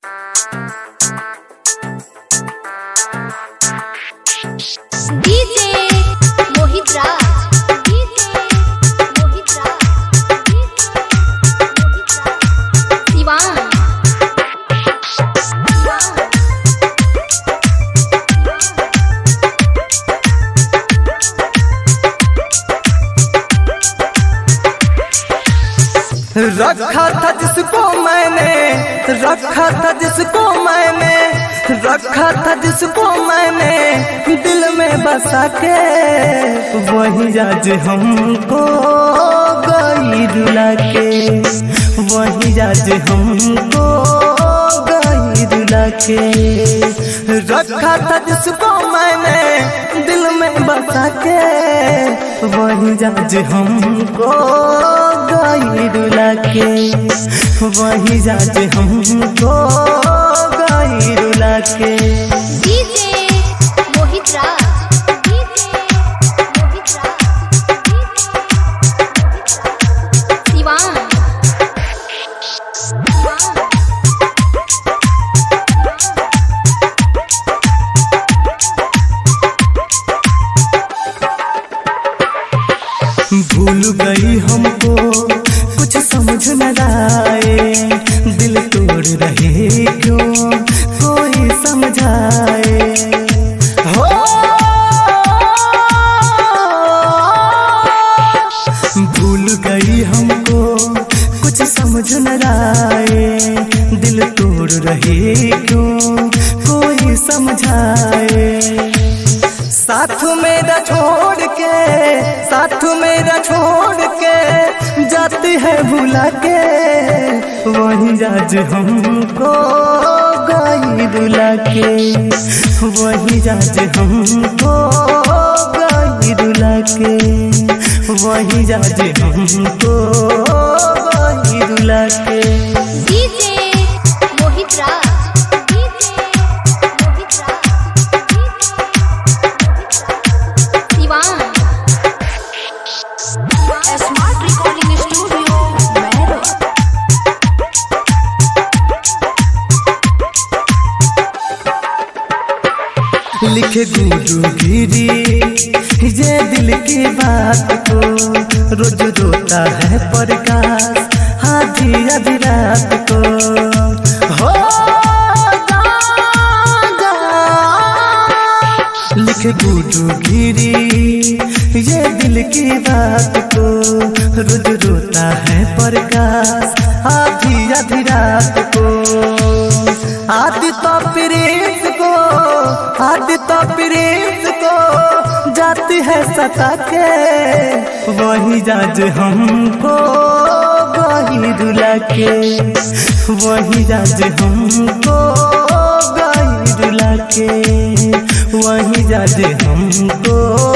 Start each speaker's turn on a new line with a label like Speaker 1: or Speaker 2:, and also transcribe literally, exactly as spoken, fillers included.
Speaker 1: DJ मोहित राज DJ मोहित राज दीवान
Speaker 2: रखा था जिसको मैंने रखा था जिसको मैंने रखा था जिसको मैंने दिल में बसा के वही आज हमको गई रुला के वही आज हमको गई रुला के रखा था जिसको मैंने दिल में बसा के वही आज हमको गई रुला के वही आज हमको गई रुला के।
Speaker 1: डीजे मोहित राज डीजे मोहित राज दीवान
Speaker 2: भूल गई हमको कुछ समझ न आए दिल तोड़ रहे क्यों कोई समझाए हो भूल गई हमको कुछ समझ न आए दिल तोड़ रहे क्यों कोई समझाए साथ मेरा छोड़ के साथ मेरा छोड़ के जाती है भुला के वही आज हमको गई रुला के वही आज हमको गई रुला के वही आज हमको गई रुला के।
Speaker 1: डीजे मोहित राज डीजे मोहित राज दीवान स्मार्ट रिकॉर्डिंग स्टूडियो मेहरवा
Speaker 2: लिखे गुरु गिरी ये दिल की बात को रोज रोता है प्रकाश आधी आधी रात को हो गा, गा। लिखे गुरु गिरी ये दिल की बात को रोज रोता है प्रकाश आधी आधी रात को आदि तो प्रेस को आदि तो प्रेस को जाती है सता के वही आज हमको गई रुला के वही आज हमको गई रुला के वही आज हमको